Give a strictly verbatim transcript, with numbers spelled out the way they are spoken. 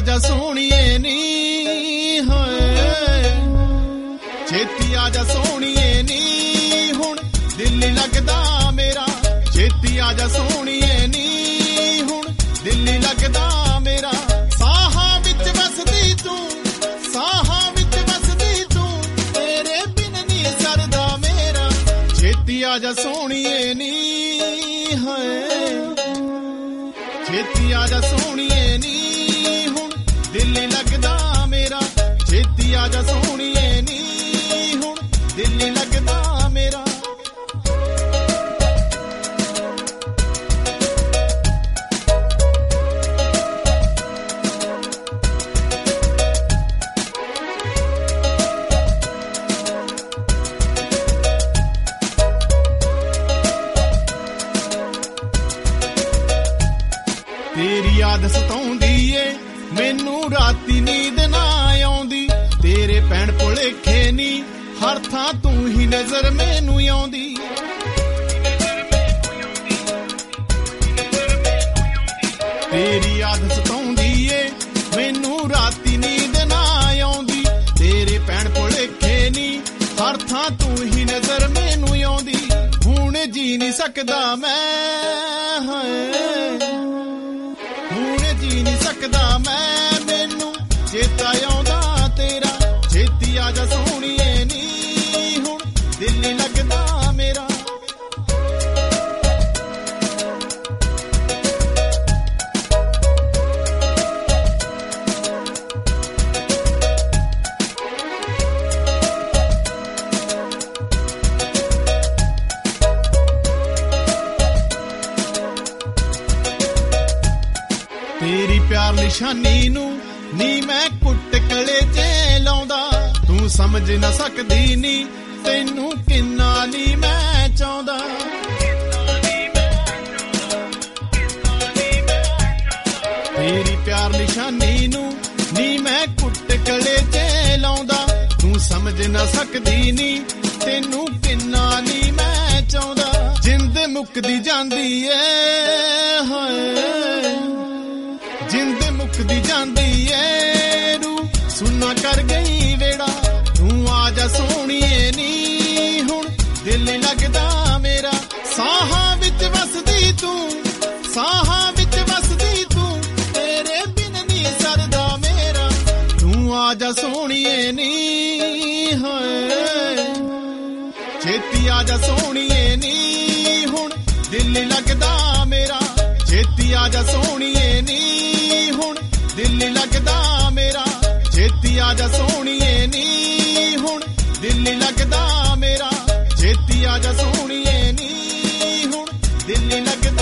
ਜਾ ਸੋਹਣੀਏ ਨੀ ਹੋਏ ਛੇਤੀ ਆ ਜਾ ਸੋਹਣੀਏ ਨੀ ਹੁਣ ਦਿਲ ਨੀ ਲੱਗਦਾ ਮੇਰਾ ਛੇਤੀ ਆ ਜਾ ਸੋਹਣੀਏ ਨੀ ਹੁਣ ਦਿਲ ਨੀ ਲੱਗਦਾ ਮੇਰਾ ਸਾਹਾਂ ਵਿੱਚ ਵਸਦੀ ਤੂੰ ਸਾਹਾਂ ਵਿੱਚ ਵਸਦੀ ਤੂੰ ਤੇਰੇ ਬਿਨ ਨੀ ਸਰਦਾ ਮੇਰਾ ਛੇਤੀ ਆ ਜਾ ਸੋਹਣੀਏ ਨੀ ਹੋਏ ਛੇਤੀ ਆ ਜਾ ਸੋਹਣੀਏ ਨੀ ਹੁਣ ਦਿਲ ਨੀ ਲੱਗਦਾ ਮੇਰਾ ਛੇਤੀ ਆ ਜਾ ਸੋਹਣੀਏ ਨੀ ਹੁਣ ਦਿਲ ਨੀ ਲੱਗਦਾ ਮੇਰਾ ਤੇਰੀ ਯਾਦ ਸਤਾਉਂਦੀ ਏ ਮੈਨੂੰ ਰਾਤੀ ਨੀਂਦ ਨਾ ਆਉਂਦੀ ਤੇਰੇ ਪੈਣ ਭੁਲੇਖੇ ਨੀ ਹਰ ਥਾਂ ਤੂੰ ਹੀ ਨਜ਼ਰ ਮੈਨੂੰ ਆਉਂਦੀ ਤੇਰੀ ਯਾਦ ਸਤਾਉਂਦੀ ਏ ਮੈਨੂੰ ਰਾਤੀ ਨੀਂਦ ਨਾ ਆਉਂਦੀ ਤੇਰੇ ਪੈਣ ਭੁਲੇਖੇ ਨੀ ਹਰ ਥਾਂ ਤੂੰ ਹੀ ਨਜ਼ਰ ਮੈਨੂੰ ਆਉਂਦੀ ਹੁਣ ਜੀ ਨਹੀਂ ਸਕਦਾ ਮੈਂ ਹਾਏ ਜੀ ਨਹੀਂ ਸਕਦਾ ਮੈਂ ਮੈਨੂੰ ਚੇਤਾ ਆਉਂਦਾ ਤੇਰਾ ਛੇਤੀ ਆ ਜਾ ਸੋਹਣੀਏ ਨੀ ਹੁਣ ਦਿਲ ਨੀ ਲੱਗਦਾ ਮੇਰਾ ਤੇਰੀ ਪਿਆਰ ਨਿਸ਼ਾਨੀ ਨੂੰ ਨੀ ਮੈਂ ਕੁੱਟ ਕਲੇ ਚ ਲਾਉਂਦਾ ਤੂੰ ਸਮਝ ਨਾ ਸਕਦੀ ਨੀ ਤੈਨੂੰ ਕਿੰਨਾ ਨੀ ਮੈਂ ਚਾਹੁੰਦਾ ਤੇਰੀ ਪਿਆਰ ਨਿਸ਼ਾਨੀ ਨੂੰ ਨੀ ਮੈਂ ਕੁੱਟ ਕਲੇ ਚ ਲਾਉਂਦਾ ਤੂੰ ਸਮਝ ਨਾ ਸਕਦੀ ਨੀ ਤੈਨੂੰ ਕਿੰਨਾ ਨੀ ਮੈਂ ਚਾਹੁੰਦਾ ਜਿੰਦ ਮੁੱਕਦੀ ਜਾਂਦੀ ਏ ਹਾਏ ਜਿੰਦ ਮੁੱਕਦੀ ਜਾਂਦੀ ਏ ਰੂ ਸੁਣਨਾ ਕਰ ਗਈ ਵੇੜਾ ਤੂੰ ਆ ਜਾ ਸੋਹਣੀਏ ਨੀ ਹੁਣ ਦਿਲ ਨੀ ਲੱਗਦਾ ਮੇਰਾ ਸਾਹਾਂ ਵਿੱਚ ਵਸਦੀ ਤੂੰ ਸਾਹਾਂ ਵਿੱਚ ਵਸਦੀ ਤੂੰ ਤੇਰੇ ਬਿਨ ਨੀ ਸਰਦਾ ਮੇਰਾ ਤੂੰ ਆ ਜਾ ਸੋਹਣੀਏ ਨੀ ਹੋਏ ਛੇਤੀ ਆ ਜਾ ਸੋਹਣੀਏ ਨੀ ਹੁਣ ਦਿਲ ਨੀ ਲੱਗਦਾ ਮੇਰਾ ਛੇਤੀ ਆ ਜਾ ਸੋਹਣੀਏ ਨੀ ਹੁਣ ਦਿਲ ਨੀ ਲੱਗਦਾ ਮੇਰਾ ਛੇਤੀ ਆ ਜਾ ਸੋਹਣੀਏ ਨੀ ਹੁਣ ਦਿਲ ਨੀ ਲੱਗਦਾ ਮੇਰਾ ਛੇਤੀ ਆ ਜਾ ਸੋਹਣੀਏ ਨੀ ਹੁਣ ਦਿਲ ਨੀ ਲੱਗਦਾ